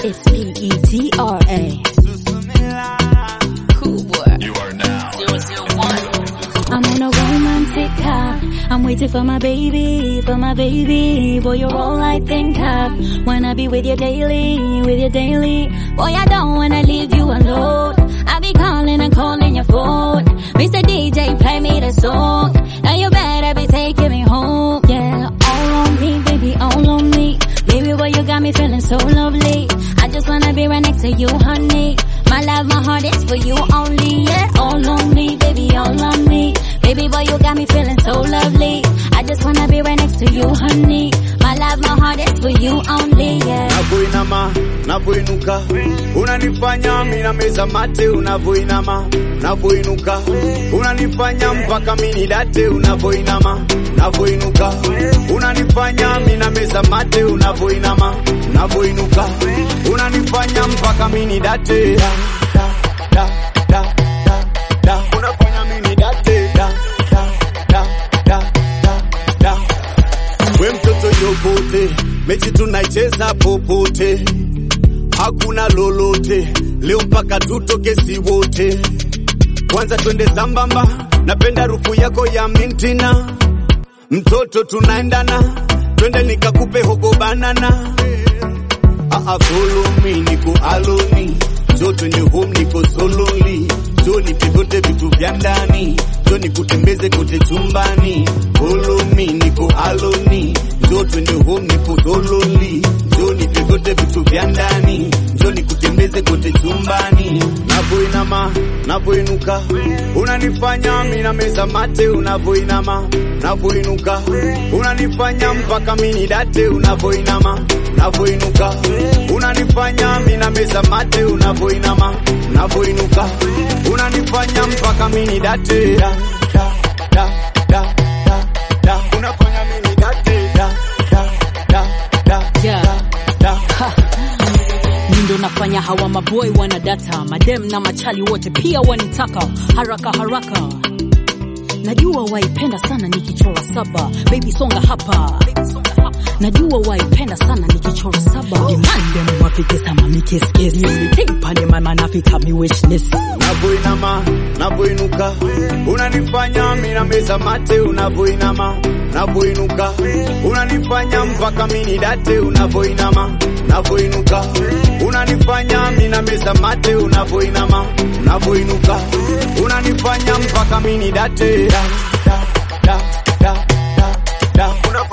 It's P-E-T-R-A. Cool boy. You are now 001. I'm on a romantic high. I'm waiting for my baby, Boy, you're all I think of. Wanna be with you daily, Boy, I don't wanna leave you alone. I be calling and calling your phone. Mr. DJ, play me the song. Now you better be taking me home. Yeah, all on me, baby, all on me. Baby, boy, you got me feeling so lovely. I just wanna be right next to you, honey. My love, my heart is for you only. Yeah, all on me, baby, all on me. Baby, boy, you got me feeling so lovely. I just wanna be right next to you, honey. My love, my heart is for you only. Yeah. Unavoinama, unavoinuka, unanifanya mimi na meza mate. Unavoinama, unavoinuka, unanifanya mpaka mimi date. Unavoinama, unavoinuka, unanifanya mimi na meza mate. Unavoinama, unavoinuka, unanifanya mpaka mimi date. Unafanya mimi date. We mtoto yokote, mechi tunaicheza popote. Hakuna lolote, leo mpaka tutoke si wote. Kwanza twende sambamba, napenda harufu yako ya mintina. Mtoto tunaendana, twende nikakupe hogo banana. Follow me, niko aloni. Joto nye home, niko solonly. Joni pivote vitu vya ndani. Joni kutembeze kote chumbani. Follow me, niko aloni. Joto nye home, niko solonly. Joni pivote vitu vya ndani. Joni kutembeze kote chumbani. Unavoinama, unavoinuka, unanifanya mimi na meza mate. Unavoinama, unavoinuka, unanifanya mpaka mimi date. Unavoinama, unavoinuka, unanifanya mimi na meza mate. Unavoinama, unavoinuka, unanifanya mpaka mimi date. Unafanya mimi date. Ndo nafanya hawa maboy wana data. Madem na machali wote pia wanitaka. Haraka haraka. Najua waipenda sana nikichora saba. Baby songa hapa. Najua waipenda sana nikichora saba. Demand them wafike sama mi kiss kiss. Think pane my man afika mi wish list. Unavoinama, unavoinuka, unanifanya mimi na meza mate. Unavoinama, unavoinuka, unanifanya mpaka mimi date. Unavoinama, unavoinuka, unanifanya mimi na meza mate. Unavoinama, unavoinuka, unanifanya mpaka mimi date. Unafanya